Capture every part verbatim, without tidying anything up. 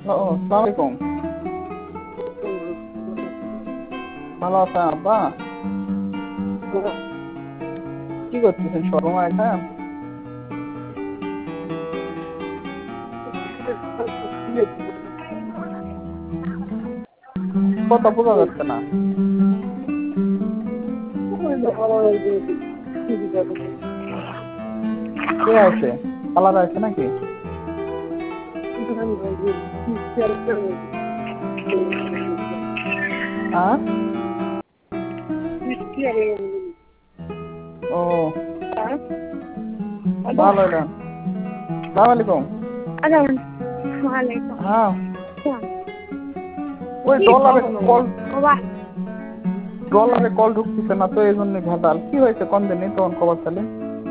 ও আসসালামু আলাইকুম। ভালো আছেন আব্বা? কি করতেছেন শোরুমে এখন? কথা বোঝা যাচ্ছে না। কে আছে? পালার আছে নাকি? হ্যাঁ? ও ভালো হইলেন। সালাম আলাইকুম। হ্যাঁ ওই ডলারে কল ডলারে কল ঢুকতেছে না তো এই জন্য ভেজাল। কি হয়েছে কোন দিনে তখন খবর চালে?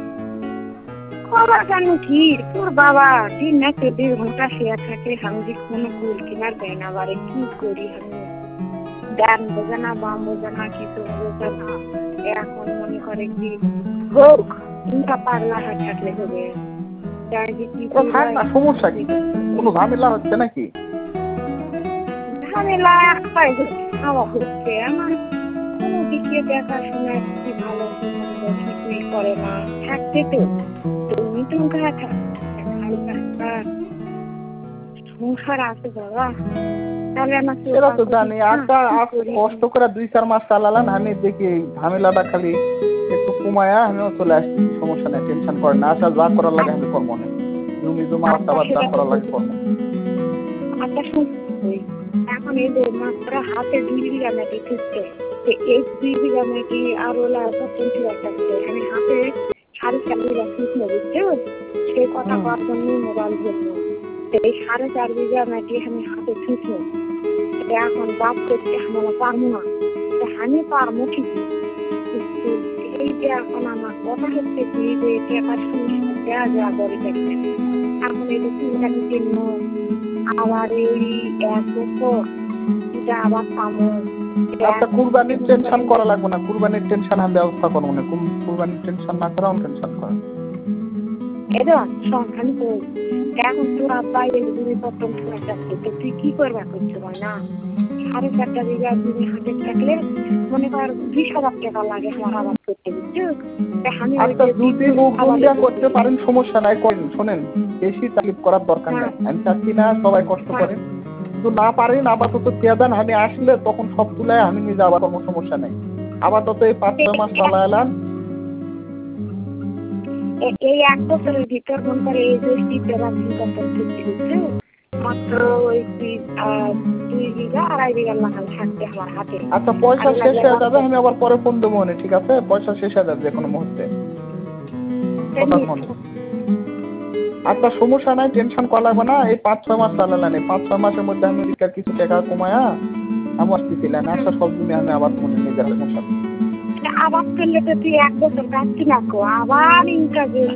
খবর জানো কি তোর বাবা দিন না তো দেড় ঘন্টা শেয়া থাকে আমি কোনো কুল কিনার দেয় না বারে কি করি আমি ডান বোঝে না বাম বোঝে না কিছু বোঝে না। এখন মনে করে কি হোক চিন্তা পারলা হাত থাকলে হবে সমস্যা কি? কোনো ঝামেলা হচ্ছে নাকি? ঝামেলা একটাই খাওয়া হচ্ছে আমার কোনো দিকে দেখাশোনা কি ভালো কিছুই করে না থাকতে তো তুমি তো সংসার আছে বাবা তাহলে আমার এরা তো জানি একটা কষ্ট করে দুই চার মাস চালালাম আমি দেখি ঝামেলাটা খালি একটু কমায়া আমিও চলে আসছি। সমস্যা নেই, টেনশন করেন না। আশা যা করার লাগে আমি করবো না। জমি জমা আবার যা করার লাগে করবো। আচ্ছা শুনছি এখন এই যে মাত্র হাতে দুই বিঘা মাটি ঠুকছে এই দুই বিঘা মাটি আরো পঞ্চাশ একটা আমি হাতে সাড়ে চার বিঘা শুকনো বুঝছো সেই কথা করার জন্য মোবাইল ধরবো এই সাড়ে চার বিঘা মাটি আমি হাতে ঠুকবো এখন বাদ করতে আমরা পারবো না আমি পারবো ঠিকই এই যে এখন আমার কথা হচ্ছে কি যে টাকার সমস্যা দেওয়া যাওয়া দরকার এখন এই যে চিন্তার জন্য আবার এই এক বছর এটা আবার পাবো। আচ্ছা কুরবানির টেনশন করা লাগবে না। কুরবানির টেনশন আমি ব্যবস্থা করবো না। কুরবানির টেনশন না করাও টেনশন করেন এটা সংখ্যানি তো এখন তোর আব্বা এগুলি প্রথম সময় যাচ্ছে তো তুই কি করবা করছো না সাড়ে চারটা বিঘা জমি হাতে থাকলে মনে কর বিশ হাজার টাকা লাগে আমার আবাদ করতে বুঝছো আচ্ছা যদি মুখ গুন্ডা করতে পারেন সমস্যা নাই করেন। শোনেন বেশি তালিফ করার দরকার নেই। আমি চাচ্ছি না সবাই কষ্ট করেন কিন্তু না পারেন আপাতত পেয়াদান আমি আসলে তখন সব তুলায় আমি নিজে আবার কোনো সমস্যা নেই। আপাতত এই পাঁচ ছয় মাস চালা এলাম এই এক বছরের ভিতর মনে করে এই যে শীতের মাত্র ওই দুই বিঘা আড়াই বিঘা লাগাল থাকতে আমার হাতে। আচ্ছা পয়সা শেষ হয়ে যাবে আমি আবার পরে ফোন দেবো না ঠিক আছে? পয়সা শেষ হয়ে যাবে যে কোনো মুহূর্তে। আচ্ছা সমস্যা নাই, টেনশন করা লাগবে না। এই পাঁচ ছয় মাস চালালেন এই পাঁচ ছয় মাসের মধ্যে আমি কিছু টাকা কমায়া আমি আসতেছিলেন আসা সব দিনে আমি আবার মনে নিয়ে যাবো। আবার করলে তো তুই এক বছর কাটছি না আবার ইনকাম